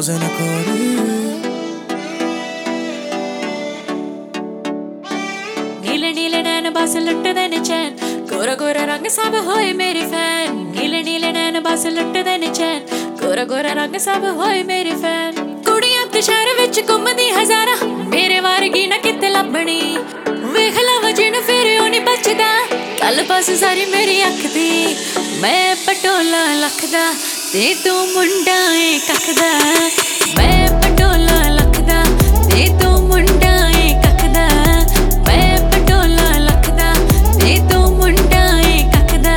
cose ne corri. नीले नीले नैन बस लुटदे ने चैन गोरा गोरा रंग सब होए मेरे फैन नीले नीले नैन बस लुटदे ने चैन गोरा गोरा रंग सब होए मेरे फैन कुड़ियां ते शहर विच घुमदी हजारा मेरे वर्गी ना किते लभणी वेख लव जिन फिर ओ नहीं बचदा कल पास सारी मेरी अख दी मैं पटोला लखदा ते तू मुंडा ए कखदा मैं पटोला लखदा ते तू मुंडा ए कखदा मैं पटोला लखदा ते तू मुंडा ए कखदा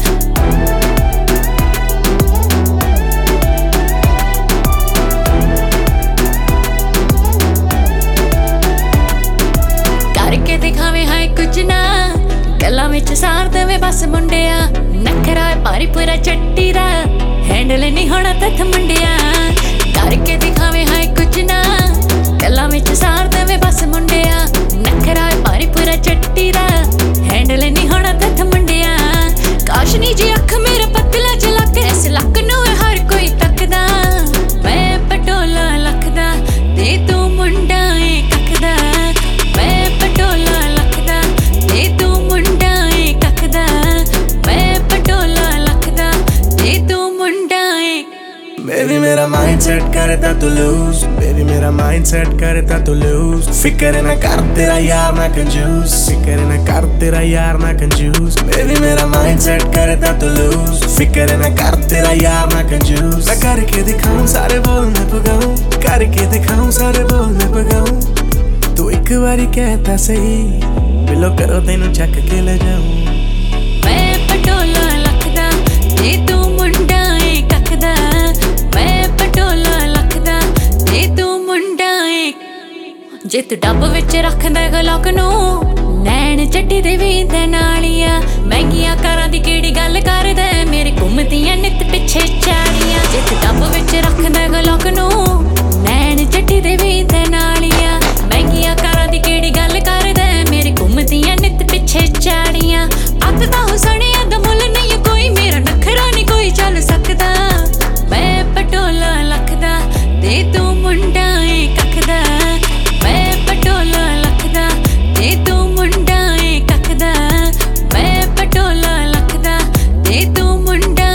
करके दिखावे हाय कुछ ना गल्लां विच सार देवे बस मुंडिया नखरा भारी पूरा चट्टी दा हैंडल नहीं होना तथ मुंडिया करके दिखावे हाय कुछ ना गल्लां विच सार देवे बस मुंडिया नखरा भारी पूरा चट्टी दा हैंडल नहीं होना तथ मुंडिया काशनी जी अख मेरा पतला झलक इस लक नूं हर कोई तकदा मैं पटोला लखदा ते तू मुंडा ए कखदा मैं पटोला लखदा ते तू मुंडा ए कखदा मैं पटोला लखदा ते तू मुंडा ए Baby मेरा mindset करता तू lose Baby मेरा mindset करता तू lose फिक्र ना कर तेरा यार ना कंजूस फिक्र ना कर तेरा यार ना कंजूस Baby मेरा mindset करता तू lose फिक्र ना कर तेरा यार ना कंजूस मैं करके दिखाऊं सारे बोल मैं पगाऊं करके दिखाऊं सारे बोल मैं पगाऊं तू एक बारी कहता सही बिलो करो तेनू चक के ले जाऊं मैं पटोला लखदा ते तू मुंडा ए कखदा मैं पटोला लखदा ते तू मुंडा ए जे तू डब विच रखदा गलक नूं नैन चट्टी दे वी दे नालिया महंगियां कारां दी केड़ी गल करदा मेरे घुमदियां नित पिछे चाड़ियां जे तू डब विच रखदा गलक नूं नैन चट्टी दे वी दे नालिया महंगियां कारां दी केड़ी गल करदा मेरे घुमदियां नित पिछे चाड़ियां अत तां हुसनिया दा मुल नहीं कोई मेरा नखरा नहीं कोई चल सकदा मैं पटोला लखदा ते तू मुंडा ए कखदा मैं पटोला लखदा ते तू मुंडा ए कखदा मैं पटोला लखदा ते तू मुंडा